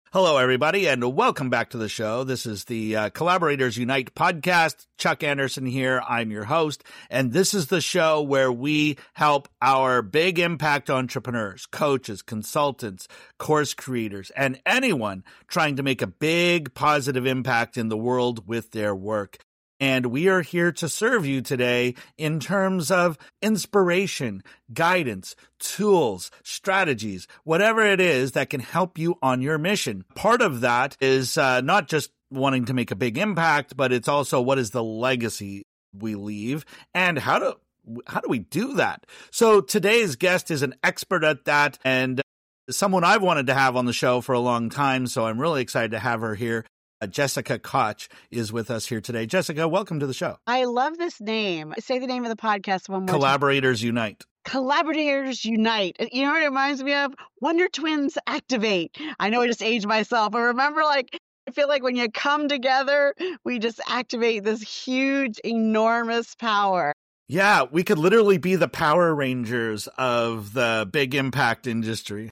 Hello, everybody, and welcome back to the show. This is the Collaborators Unite podcast. Chuck Anderson here. I'm your host, and this is the show where we help our big impact entrepreneurs, coaches, consultants, course creators, and anyone trying to make a big positive impact in the world with their work. And we are here to serve you today in terms of inspiration, guidance, tools, strategies, whatever it is that can help you on your mission. Part of that is not just wanting to make a big impact, but it's also what is the legacy we leave and how do we do that? So today's guest is an expert at that and someone I've wanted to have on the show for a long time. So I'm really excited to have her here. Jessica Koch is with us here today. Jessica, welcome to the show. I love this name. Say the name of the podcast one more Collaborators Unite. Collaborators Unite. You know what it reminds me of? Wonder Twins Activate. I know I just aged myself. I remember I feel like when you come together, we just activate this huge, enormous power. Yeah, we could literally be the Power Rangers of the big impact industry.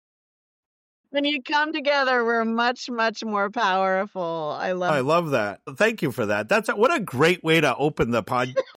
When you come together, we're much, much more powerful. I love that. Thank you for that. What a great way to open the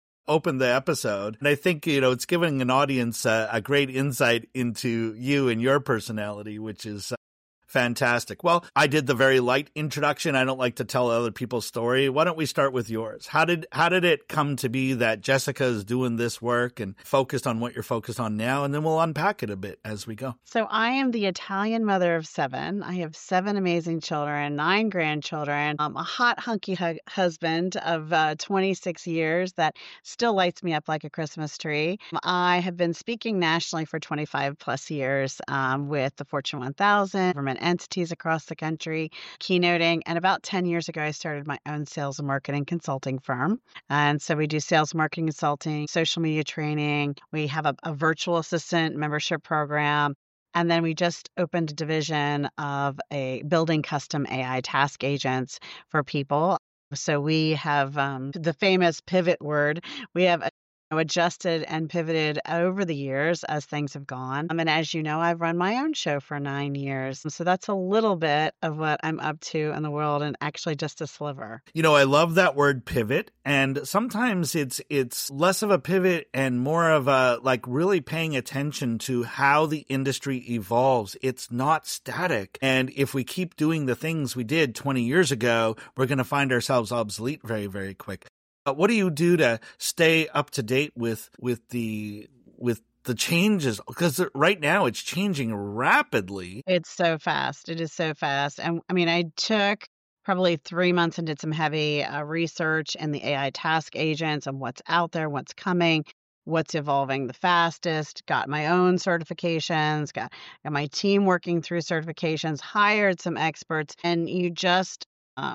episode. And I think, it's giving an audience a great insight into you and your personality, which is fantastic. Well, I did the very light introduction. I don't like to tell other people's story. Why don't we start with yours? How did it come to be that Jessica is doing this work and focused on what you're focused on now? And then we'll unpack it a bit as we go. So I am the Italian mother of 7. I have 7 amazing children, 9 grandchildren, a hot, hunky husband of 26 years that still lights me up like a Christmas tree. I have been speaking nationally for 25 plus years with the Fortune 1000, government entities across the country, keynoting. And about 10 years ago, I started my own sales and marketing consulting firm. And so we do sales, marketing, consulting, social media training. We have a virtual assistant membership program. And then we just opened a division of building custom AI task agents for people. So we have the famous pivot word. We have adjusted and pivoted over the years as things have gone. And as you know, I've run my own show for 9 years. So that's a little bit of what I'm up to in the world and actually just a sliver. I love that word pivot. And sometimes it's less of a pivot and more of a really paying attention to how the industry evolves. It's not static. And if we keep doing the things we did 20 years ago, we're going to find ourselves obsolete very, very quick. What do you do to stay up to date with the changes? Because right now it's changing rapidly. It's so fast. It is so fast. And I took probably 3 months and did some heavy research in the AI task agents and what's out there, what's coming, what's evolving the fastest, got my own certifications, got my team working through certifications, hired some experts, and you just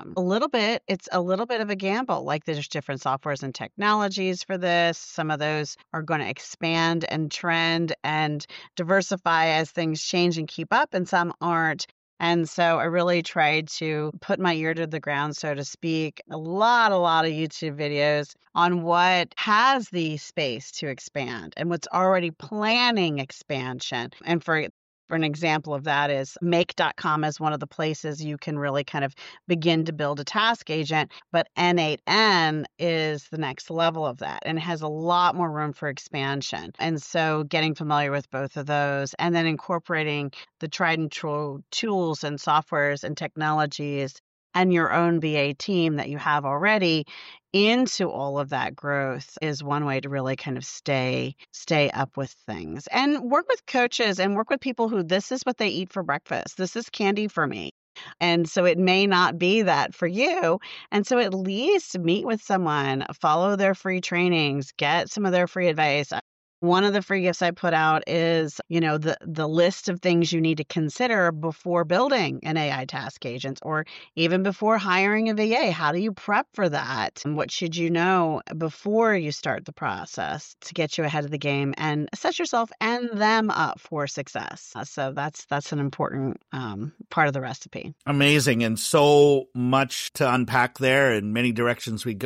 it's a little bit of a gamble. There's different softwares and technologies for this. Some of those are going to expand and trend and diversify as things change and keep up, and some aren't. And so I really tried to put my ear to the ground, so to speak, a lot of YouTube videos on what has the space to expand and what's already planning expansion. And for an example of that is Make.com is one of the places you can really kind of begin to build a task agent, but N8N is the next level of that and has a lot more room for expansion. And so getting familiar with both of those and then incorporating the tried and true tools and softwares and technologies and your own BA team that you have already into all of that growth is one way to really kind of stay up with things and work with coaches and work with people who this is what they eat for breakfast. This is candy for me. And so it may not be that for you. And so at least meet with someone, follow their free trainings, get some of their free advice. One of the free gifts I put out is, the list of things you need to consider before building an AI task agent or even before hiring a VA. How do you prep for that? And what should you know before you start the process to get you ahead of the game and set yourself and them up for success? So that's an important part of the recipe. Amazing. And so much to unpack there in many directions we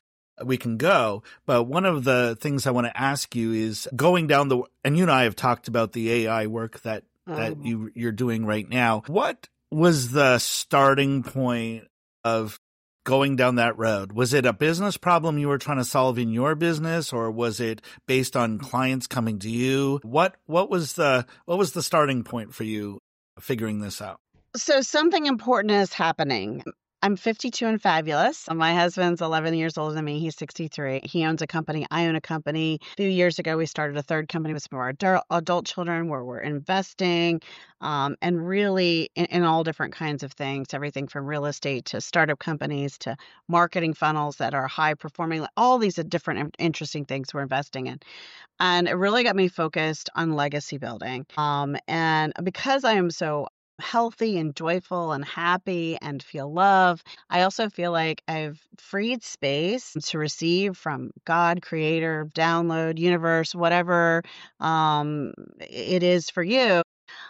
can go. But one of the things I want to ask you is going down and you and I have talked about the AI work that you're doing right now. What was the starting point of going down that road? Was it a business problem you were trying to solve in your business, or was it based on clients coming to you? What was the starting point for you figuring this out? So something important is happening. I'm 52 and fabulous. My husband's 11 years older than me. He's 63. He owns a company. I own a company. A few years ago, we started a third company with some of our adult children where we're investing and really in all different kinds of things, everything from real estate to startup companies to marketing funnels that are high performing, all these different interesting things we're investing in. And it really got me focused on legacy building. And because I am so healthy and joyful and happy and feel love, I also feel like I've freed space to receive from God, creator, download, universe, whatever it is for you.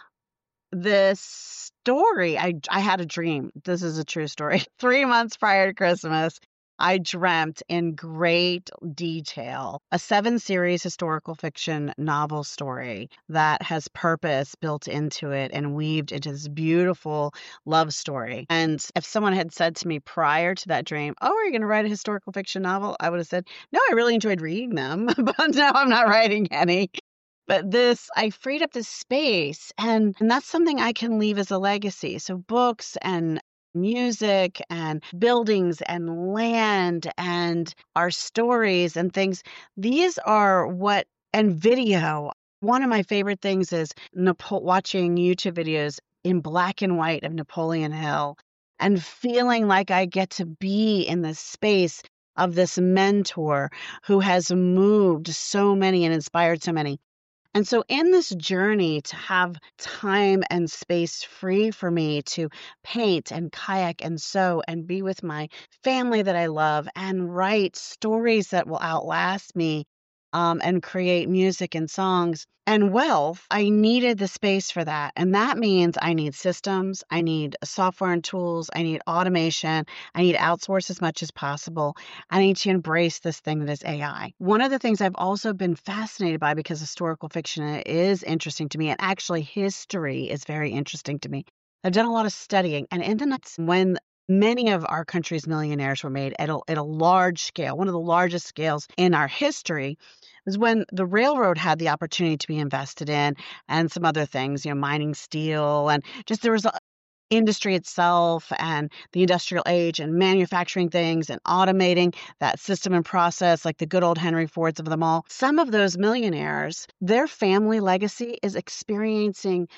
This story, I had a dream. This is a true story. 3 months prior to Christmas, I dreamt in great detail a 7-series historical fiction novel story that has purpose built into it and weaved into this beautiful love story. And if someone had said to me prior to that dream, "Oh, are you going to write a historical fiction novel?" I would have said, "No, I really enjoyed reading them, but now I'm not writing any." But I freed up this space, and that's something I can leave as a legacy. So books and music and buildings and land and our stories and things, these are and video. One of my favorite things is watching YouTube videos in black and white of Napoleon Hill and feeling like I get to be in the space of this mentor who has moved so many and inspired so many. And so in this journey to have time and space free for me to paint and kayak and sew and be with my family that I love and write stories that will outlast me and create music and songs and wealth, I needed the space for that. And that means I need systems, I need software and tools, I need automation, I need to outsource as much as possible. I need to embrace this thing that is AI. One of the things I've also been fascinated by, because historical fiction is interesting to me, and actually history is very interesting to me. I've done a lot of studying, and in the nights when many of our country's millionaires were made at a large scale, one of the largest scales in our history, was when the railroad had the opportunity to be invested in and some other things, mining steel, and just there was industry itself and the industrial age and manufacturing things and automating that system and process, like the good old Henry Fords of them all. Some of those millionaires, their family legacy is experiencing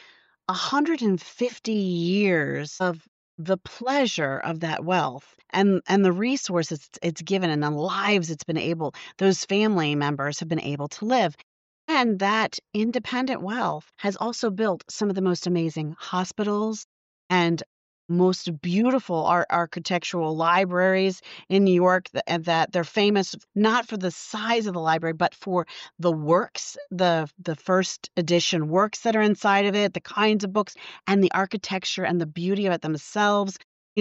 150 years of the pleasure of that wealth and the resources it's given and the lives those family members have been able to live. And that independent wealth has also built some of the most amazing hospitals and most beautiful architectural libraries in New York, that they're famous not for the size of the library, but for the works, the first edition works that are inside of it, the kinds of books and the architecture and the beauty of it themselves.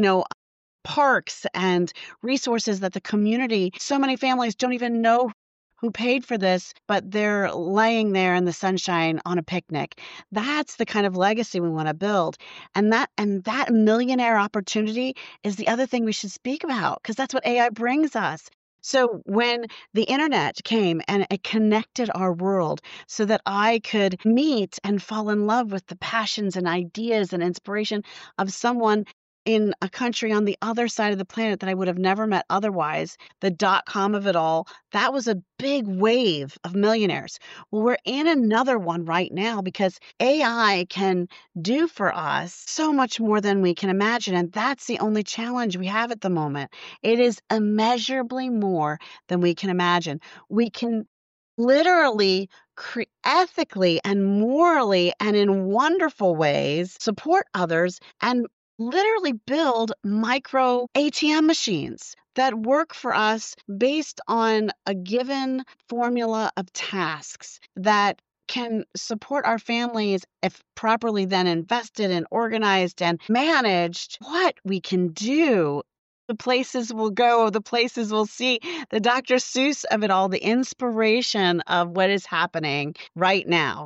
Parks and resources that the community, so many families don't even know who paid for this, but they're laying there in the sunshine on a picnic. That's the kind of legacy we want to build. And that millionaire opportunity is the other thing we should speak about, because that's what AI brings us. So when the internet came and it connected our world so that I could meet and fall in love with the passions and ideas and inspiration of someone in a country on the other side of the planet that I would have never met otherwise, the .com of it all, that was a big wave of millionaires. Well, we're in another one right now because AI can do for us so much more than we can imagine. And that's the only challenge we have at the moment. It is immeasurably more than we can imagine. We can literally, ethically and morally and in wonderful ways support others and literally build micro ATM machines that work for us based on a given formula of tasks that can support our families if properly then invested and organized and managed. What we can do, the places we'll go, the places we'll see, the Dr. Seuss of it all, the inspiration of what is happening right now.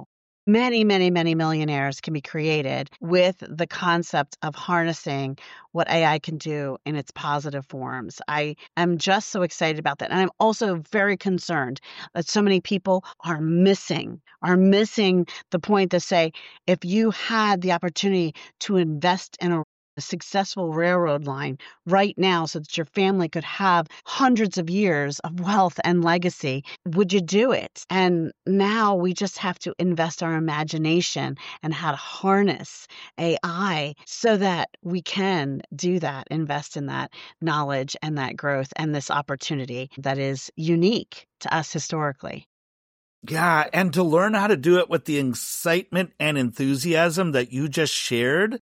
many, many, many millionaires can be created with the concept of harnessing what AI can do in its positive forms. I am just so excited about that. And I'm also very concerned that so many people are missing the point to say, if you had the opportunity to invest in a successful railroad line right now so that your family could have hundreds of years of wealth and legacy, would you do it? And now we just have to invest our imagination and how to harness AI so that we can do that, invest in that knowledge and that growth and this opportunity that is unique to us historically. Yeah, and to learn how to do it with the excitement and enthusiasm that you just shared.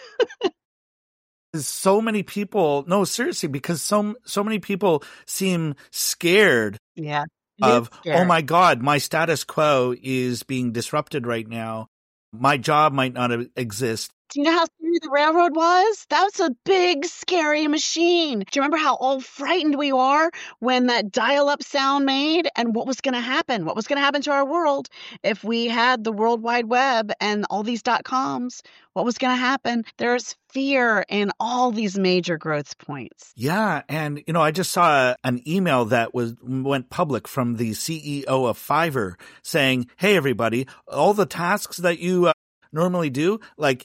So many people, no, seriously, because so many people seem scared Yeah. of, scary. oh my God, my status quo is being disrupted right now. My job might not exist. Do you know how scary the railroad was? That was a big, scary machine. Do you remember how all frightened we are when that dial-up sound made and what was going to happen? What was going to happen to our world if we had the World Wide Web and all these .coms? What was going to happen? There's fear in all these major growth points. Yeah. And, I just saw an email that went public from the CEO of Fiverr saying, hey, everybody, all the tasks that you normally do,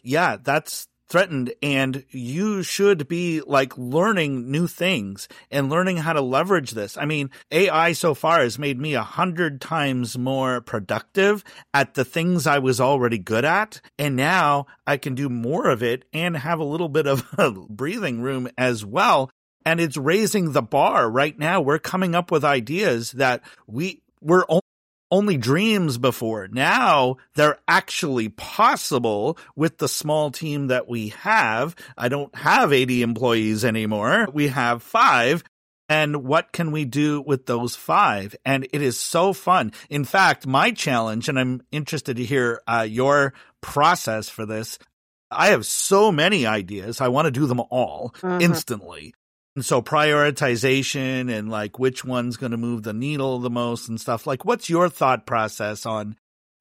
that's threatened, and you should be learning new things and learning how to leverage this. I mean, AI so far has made me 100 times more productive at the things I was already good at. And now I can do more of it and have a little bit of breathing room as well. And it's raising the bar right now. We're coming up with ideas that were only dreams before. Now they're actually possible with the small team that we have. I don't have 80 employees anymore. We have 5. And what can we do with those 5? And it is so fun. In fact, my challenge, and I'm interested to hear your process for this. I have so many ideas. I want to do them all instantly. And so prioritization and which one's going to move the needle the most and stuff. What's your thought process on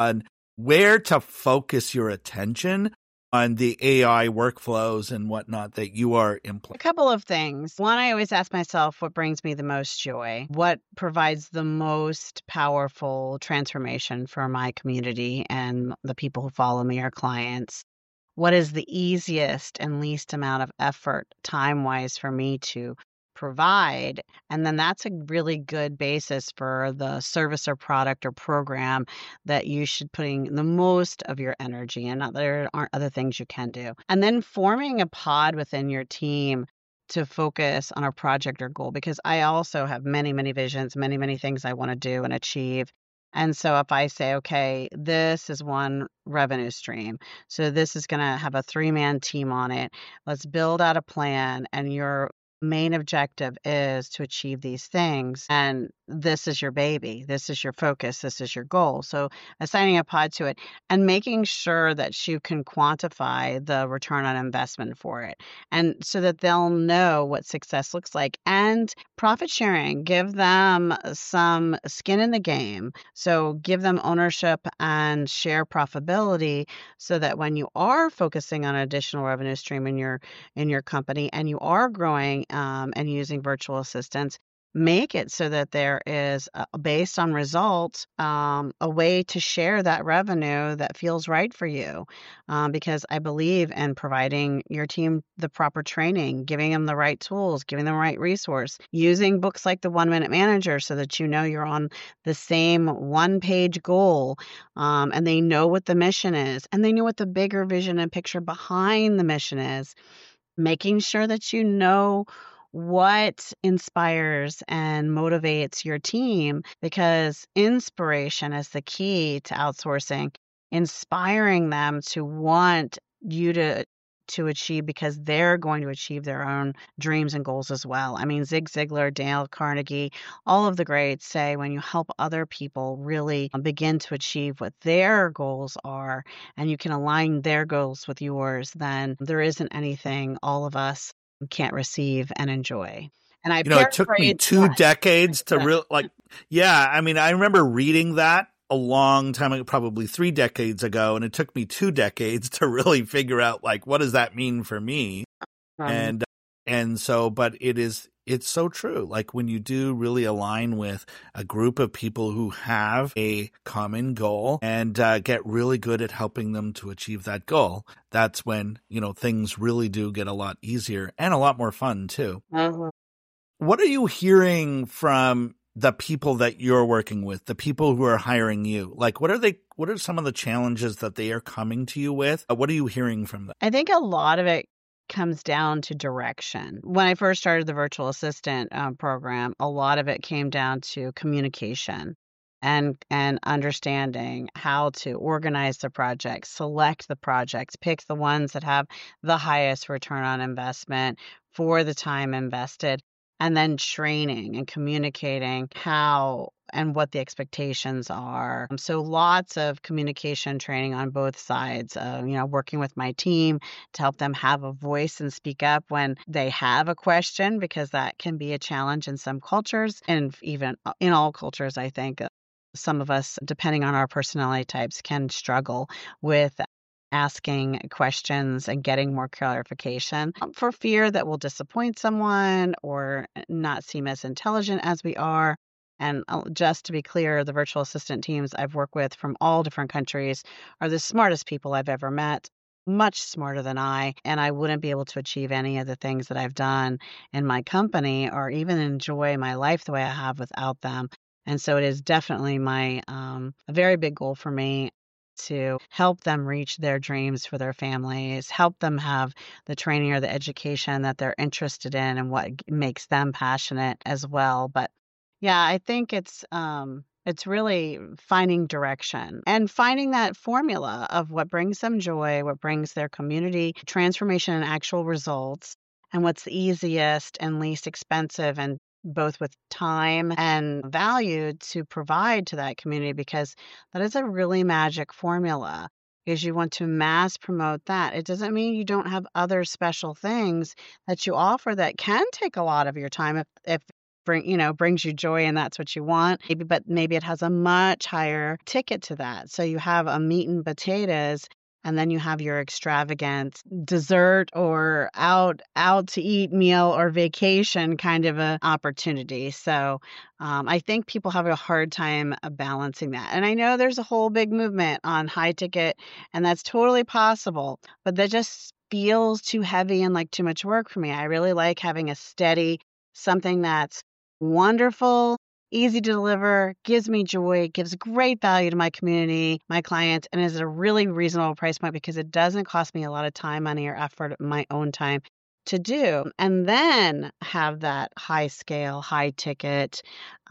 where to focus your attention on the AI workflows and whatnot that you are implementing? A couple of things. One, I always ask myself, what brings me the most joy? What provides the most powerful transformation for my community and the people who follow me, our clients? What is the easiest and least amount of effort time-wise for me to provide? And then that's a really good basis for the service or product or program that you should putting the most of your energy in. Not that there aren't other things you can do. And then forming a pod within your team to focus on a project or goal, because I also have many, many visions, many, many things I want to do and achieve. And so if I say, okay, this is one revenue stream, so this is going to have a 3-man team on it. Let's build out a plan, and your main objective is to achieve these things. And this is your baby. This is your focus. This is your goal. So assigning a pod to it and making sure that you can quantify the return on investment for it. And so that they'll know what success looks like. And profit sharing, give them some skin in the game. So give them ownership and share profitability so that when you are focusing on an additional revenue stream in your company and you are growing and using virtual assistants, make it so that there is, based on results, a way to share that revenue that feels right for you. Because I believe in providing your team the proper training, giving them the right tools, giving them the right resource, using books like the 1 Minute Manager so that you know you're on the same one-page goal, and they know what the mission is, and they know what the bigger vision and picture behind the mission is. Making sure that you know what inspires and motivates your team, because inspiration is the key to outsourcing. Inspiring them to want you to achieve, because they're going to achieve their own dreams and goals as well. I mean, Zig Ziglar, Dale Carnegie, all of the greats say when you help other people really begin to achieve what their goals are, and you can align their goals with yours, then there isn't anything all of us can't receive and enjoy. And it took me 2 decades to really I remember reading that a long time ago, probably 3 decades ago, and it took me 2 decades to really figure out like what does that mean for me. Um, And so, but it's so true. Like when you do really align with a group of people who have a common goal and get really good at helping them to achieve that goal, that's when, things really do get a lot easier and a lot more fun too. uh-huh. What are you hearing from the people that you're working with, the people who are hiring you? Like, what are some of the challenges that they are coming to you with? What are you hearing from them? I think a lot of it comes down to direction. When I first started the virtual assistant program, a lot of it came down to communication and understanding how to organize the projects, select the projects, pick the ones that have the highest return on investment for the time invested, and then training and communicating how and what the expectations are. So lots of communication training on both sides, working with my team to help them have a voice and speak up when they have a question, because that can be a challenge in some cultures, and even in all cultures, I think. Some of us, depending on our personality types, can struggle with asking questions and getting more clarification for fear that we'll disappoint someone or not seem as intelligent as we are. And just to be clear, the virtual assistant teams I've worked with from all different countries are the smartest people I've ever met, much smarter than I, and I wouldn't be able to achieve any of the things that I've done in my company or even enjoy my life the way I have without them. And so it is definitely a very big goal for me to help them reach their dreams for their families, help them have the training or the education that they're interested in and what makes them passionate as well. But yeah, I think it's really finding direction and finding that formula of what brings them joy, what brings their community transformation and actual results, and what's the easiest and least expensive, and both with time and value to provide to that community, because that is a really magic formula. Is you want to mass promote that. It doesn't mean you don't have other special things that you offer that can take a lot of your time if brings you joy and that's what you want. Maybe it has a much higher ticket to that. So you have a meat and potatoes, and then you have your extravagant dessert or out to eat meal or vacation kind of a opportunity. So I think people have a hard time balancing that. And I know there's a whole big movement on high ticket, and that's totally possible, but that just feels too heavy and like too much work for me. I really like having a steady something that's wonderful, easy to deliver, gives me joy, gives great value to my community, my clients, and is at a really reasonable price point because it doesn't cost me a lot of time, money, or effort, my own time to do. And then have that high scale, high ticket,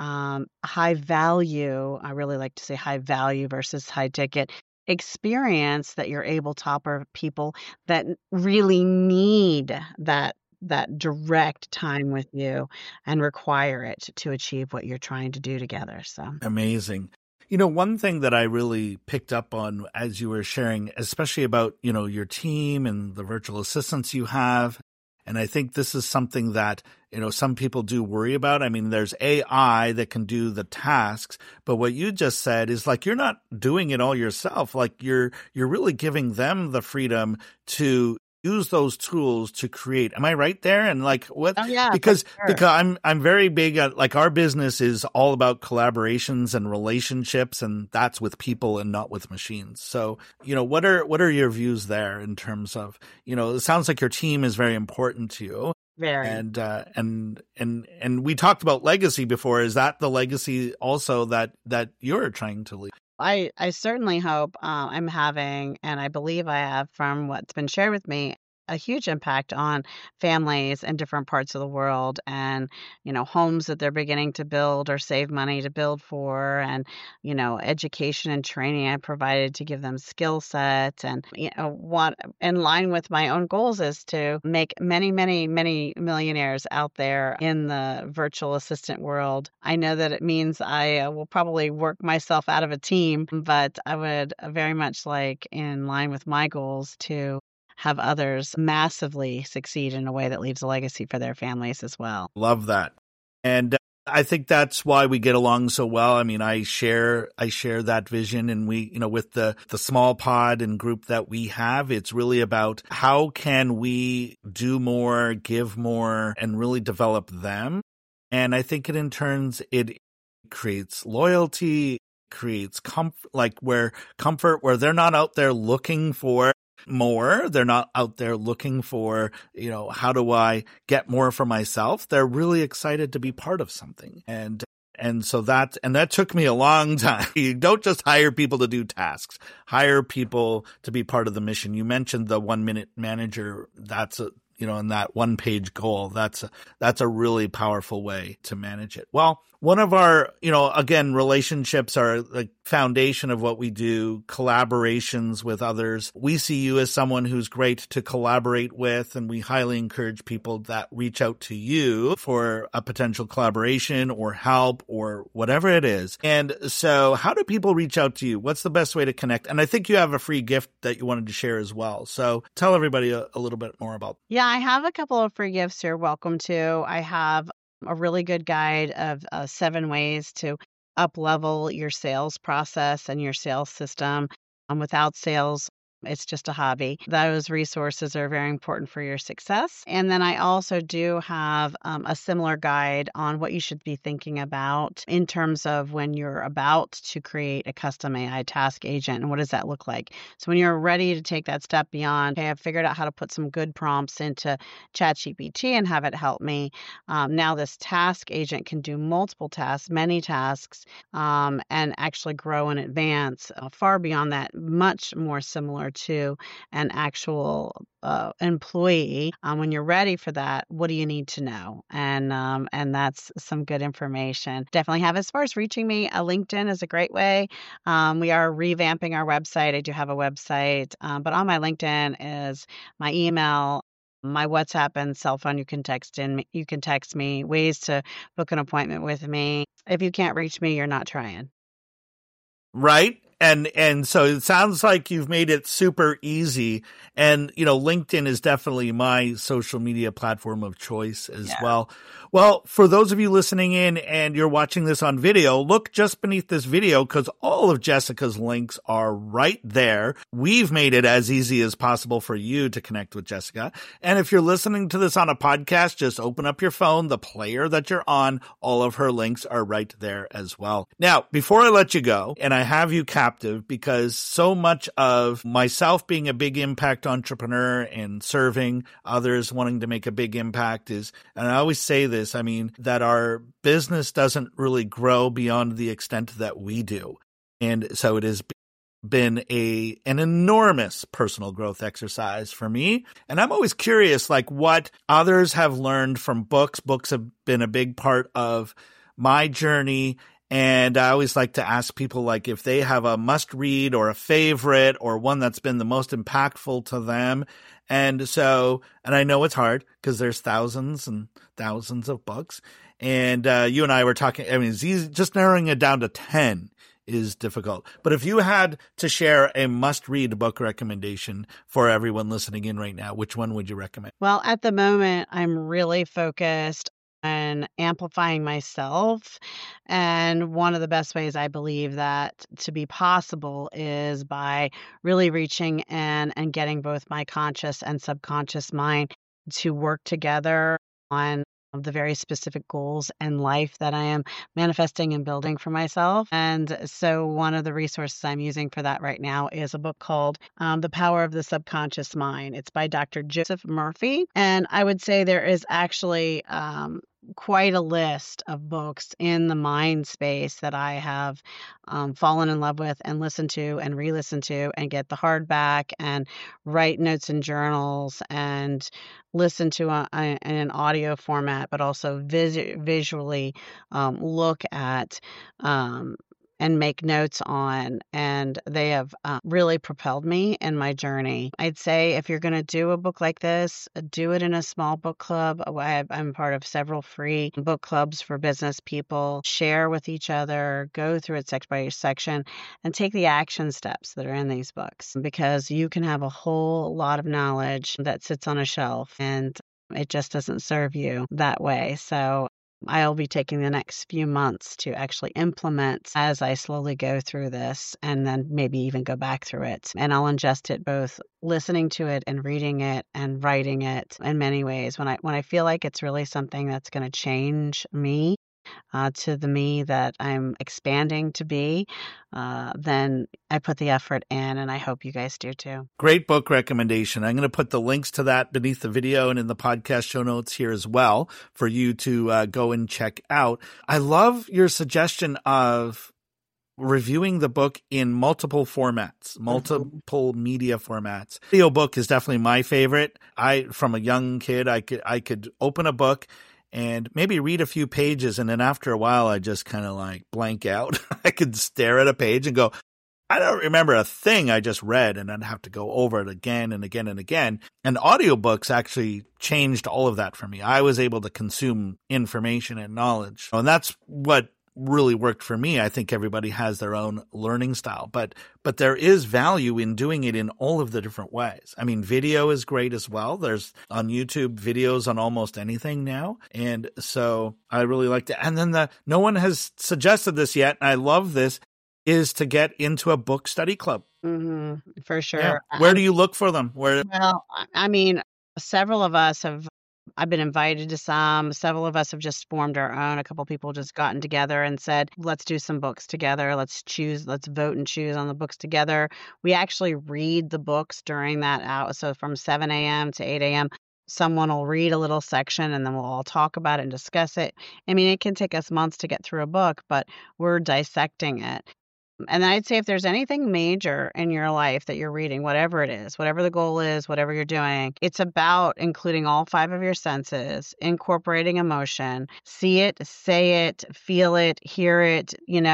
high value. I really like to say high value versus high ticket experience that you're able to offer people that really need that direct time with you and require it to achieve what you're trying to do together. So amazing. One thing that I really picked up on as you were sharing, especially about, your team and the virtual assistants you have, and I think this is something that, some people do worry about. I mean, there's AI that can do the tasks, but what you just said is like, you're not doing it all yourself. Like you're really giving them the freedom to use those tools to create. Am I right there? And like what? Oh, yeah, because for sure. I'm very big at, like, our business is all about collaborations and relationships, and that's with people and not with machines. So, what are your views there in terms of, it sounds like your team is very important to you. Very. And we talked about legacy before. Is that the legacy also that you're trying to leave? I certainly hope I'm having, and I believe I have from what's been shared with me, a huge impact on families in different parts of the world, and, homes that they're beginning to build or save money to build for, and, education and training I provided to give them skill sets. And, what in line with my own goals is to make many, many, many millionaires out there in the virtual assistant world. I know that it means I will probably work myself out of a team, but I would very much like, in line with my goals, to have others massively succeed in a way that leaves a legacy for their families as well. Love that. And I think that's why we get along so well. I mean, I share that vision, and we, with the small pod and group that we have, it's really about how can we do more, give more, and really develop them. And I think it creates loyalty, creates comfort, where they're not out there looking for more. They're not out there looking for, how do I get more for myself? They're really excited to be part of something. And so that took me a long time. You don't just hire people to do tasks, hire people to be part of the mission. You mentioned the 1 Minute Manager. That's and that 1-page goal. That's a really powerful way to manage it. Well, one of our, again, relationships are the foundation of what we do, collaborations with others. We see you as someone who's great to collaborate with, and we highly encourage people that reach out to you for a potential collaboration or help or whatever it is. And so how do people reach out to you? What's the best way to connect? And I think you have a free gift that you wanted to share as well. So tell everybody a little bit more about that. Yeah, I have a couple of free gifts you're welcome to. I have a really good guide of 7 ways to up-level your sales process and your sales system. Without sales, it's just a hobby. Those resources are very important for your success. And then I also do have a similar guide on what you should be thinking about in terms of when you're about to create a custom AI task agent and what does that look like. So when you're ready to take that step beyond, hey, I've figured out how to put some good prompts into ChatGPT and have it help me. Now this task agent can do multiple tasks, many tasks, and actually grow in advance far beyond that, much more similar to an actual employee. When you're ready for that, what do you need to know? And that's some good information. Definitely have. As far as reaching me, LinkedIn is a great way. We are revamping our website. I do have a website, but on my LinkedIn is my email, my WhatsApp and cell phone. You can text me, ways to book an appointment with me. If you can't reach me, you're not trying. Right. And so it sounds like you've made it super easy. And, LinkedIn is definitely my social media platform of choice as well. Well, for those of you listening in and you're watching this on video, look just beneath this video because all of Jessica's links are right there. We've made it as easy as possible for you to connect with Jessica. And if you're listening to this on a podcast, just open up your phone, the player that you're on, all of her links are right there as well. Now, before I let you go, and I have you captive because so much of myself being a big impact entrepreneur and serving others wanting to make a big impact is, and I always say this, that our business doesn't really grow beyond the extent that we do. And so it has been an enormous personal growth exercise for me. And I'm always curious, what others have learned from books. Books have been a big part of my journey. And I always like to ask people, if they have a must read or a favorite or one that's been the most impactful to them. And I know it's hard because there's thousands and thousands of books. And you and I were talking, it's easy, just narrowing it down to 10 is difficult. But if you had to share a must-read book recommendation for everyone listening in right now, which one would you recommend? Well, at the moment, I'm really focused on amplifying myself. And one of the best ways I believe that to be possible is by really reaching in and getting both my conscious and subconscious mind to work together on the very specific goals in life that I am manifesting and building for myself. And so one of the resources I'm using for that right now is a book called The Power of the Subconscious Mind. It's by Dr. Joseph Murphy. And I would say there is actually quite a list of books in the mind space that I have fallen in love with and listened to and re-listen to and get the hardback and write notes and journals and listen to in an audio format, but also visually look at and make notes on. And they have really propelled me in my journey. I'd say if you're going to do a book like this, do it in a small book club. I'm part of several free book clubs for business people. Share with each other, go through it section by section, and take the action steps that are in these books, because you can have a whole lot of knowledge that sits on a shelf and it just doesn't serve you that way. So I'll be taking the next few months to actually implement as I slowly go through this, and then maybe even go back through it. And I'll ingest it, both listening to it and reading it and writing it in many ways. When I feel like it's really something that's going to change me, to the me that I'm expanding to be, then I put the effort in, and I hope you guys do too. Great book recommendation. I'm going to put the links to that beneath the video and in the podcast show notes here as well for you to go and check out. I love your suggestion of reviewing the book in multiple formats, multiple media formats. Video book is definitely my favorite. From a young kid, I could open a book and maybe read a few pages, and then after a while, I just kind of like blank out. I could stare at a page and go, I don't remember a thing I just read, and I'd have to go over it again and again and again. And audiobooks actually changed all of that for me. I was able to consume information and knowledge. And that's what really worked for me. I think everybody has their own learning style, but there is value in doing it in all of the different ways. I mean, video is great as well. There's on YouTube videos on almost anything now. And so I really liked it. And then no one has suggested this yet, and I love this, is to get into a book study club. Mm-hmm, for sure. Yeah. Where do you look for them? Well, I mean, several of us I've been invited to some. Several of us have just formed our own. A couple people just gotten together and said, let's do some books together. Let's vote and choose on the books together. We actually read the books during that hour. So from 7 a.m. to 8 a.m., someone will read a little section, and then we'll all talk about it and discuss it. I mean, it can take us months to get through a book, but we're dissecting it. And I'd say if there's anything major in your life that you're reading, whatever it is, whatever the goal is, whatever you're doing, it's about including all 5 of your senses, incorporating emotion, see it, say it, feel it, hear it,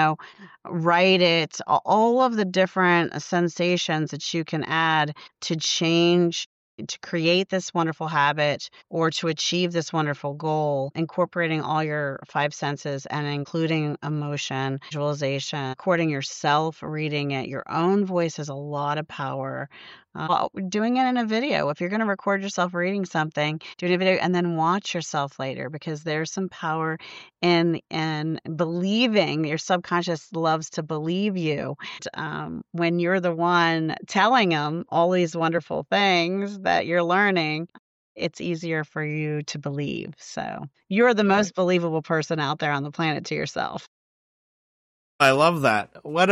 write it, all of the different sensations that you can add to change, to create this wonderful habit or to achieve this wonderful goal, incorporating all your 5 senses and including emotion, visualization, recording yourself, reading it. Your own voice has a lot of power. Doing it in a video. If you're going to record yourself reading something, do it in a video and then watch yourself later, because there's some power in believing. Your subconscious loves to believe you. When you're the one telling them all these wonderful things that you're learning, it's easier for you to believe. So you're the most believable person out there on the planet to yourself. I love that.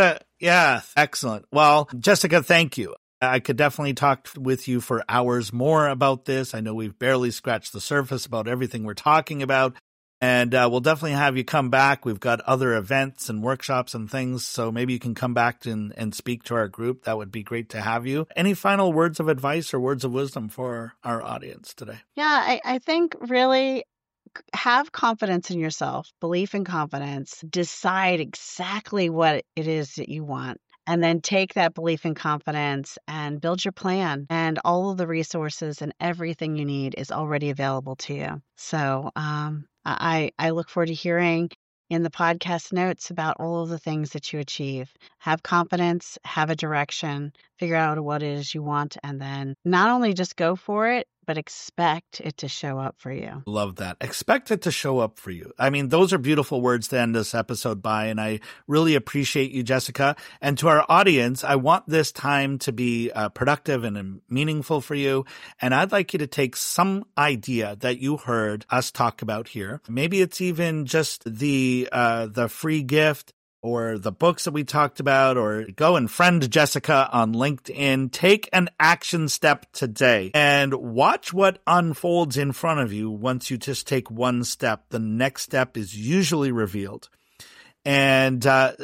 Excellent. Well, Jessica, thank you. I could definitely talk with you for hours more about this. I know we've barely scratched the surface about everything we're talking about, and we'll definitely have you come back. We've got other events and workshops and things, so maybe you can come back and speak to our group. That would be great to have you. Any final words of advice or words of wisdom for our audience today? Yeah, I think really have confidence in yourself, belief and confidence. Decide exactly what it is that you want. And then take that belief and confidence and build your plan. And all of the resources and everything you need is already available to you. So I look forward to hearing in the podcast notes about all of the things that you achieve. Have confidence, have a direction, figure out what it is you want, and then not only just go for it, but expect it to show up for you. Love that. Expect it to show up for you. I mean, those are beautiful words to end this episode by, and I really appreciate you, Jessica. And to our audience, I want this time to be productive and meaningful for you. And I'd like you to take some idea that you heard us talk about here. Maybe it's even just the free gift, or the books that we talked about, or go and friend Jessica on LinkedIn. Take an action step today and watch what unfolds in front of you. Once you just take one step, the next step is usually revealed. And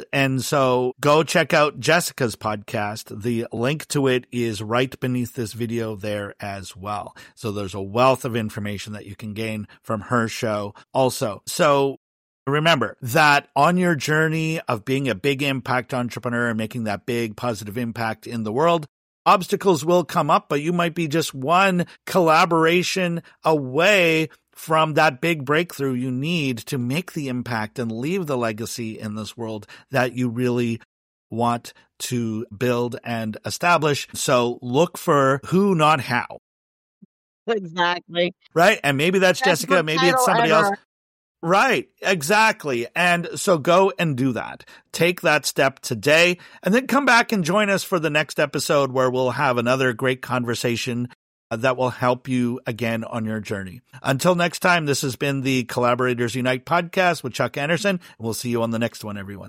so go check out Jessica's podcast. The link to it is right beneath this video there as well. So there's a wealth of information that you can gain from her show also. So remember that on your journey of being a big impact entrepreneur and making that big positive impact in the world, obstacles will come up, but you might be just one collaboration away from that big breakthrough you need to make the impact and leave the legacy in this world that you really want to build and establish. So look for who, not how. Exactly. Right? And maybe that's Jessica, maybe it's somebody else. Right, exactly. And so go and do that. Take that step today, and then come back and join us for the next episode where we'll have another great conversation that will help you again on your journey. Until next time, this has been the Collaborators Unite podcast with Chuck Anderson. We'll see you on the next one, everyone.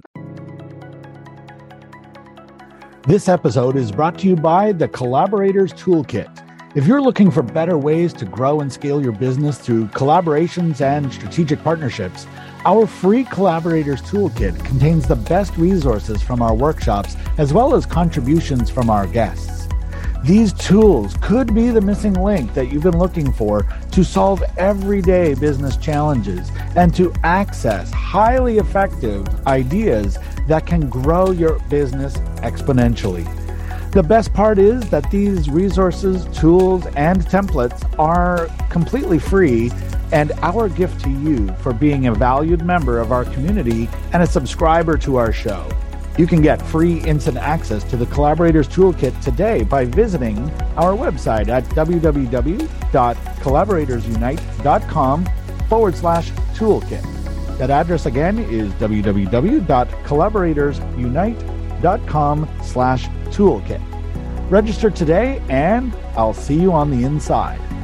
This episode is brought to you by the Collaborators Toolkit. If you're looking for better ways to grow and scale your business through collaborations and strategic partnerships, our free Collaborators Toolkit contains the best resources from our workshops as well as contributions from our guests. These tools could be the missing link that you've been looking for to solve everyday business challenges and to access highly effective ideas that can grow your business exponentially. The best part is that these resources, tools, and templates are completely free, and our gift to you for being a valued member of our community and a subscriber to our show. You can get free instant access to the Collaborators Toolkit today by visiting our website at www.collaboratorsunite.com/toolkit. That address again is www.collaboratorsunite.com/toolkit. Register today, and I'll see you on the inside.